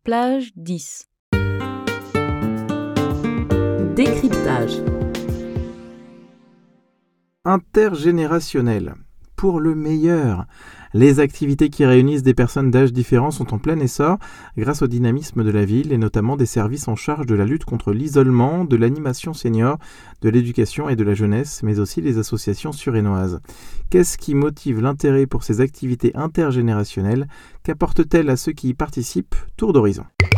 Plage 10. Décryptage. Intergénérationnel. Pour le meilleur. Les activités qui réunissent des personnes d'âges différents sont en plein essor grâce au dynamisme de la ville et notamment des services en charge de la lutte contre l'isolement, de l'animation senior, de l'éducation et de la jeunesse, mais aussi les associations suresnoises. Qu'est-ce qui motive l'intérêt pour ces activités intergénérationnelles ? Qu'apporte-t-elle à ceux qui y participent ? Tour d'horizon.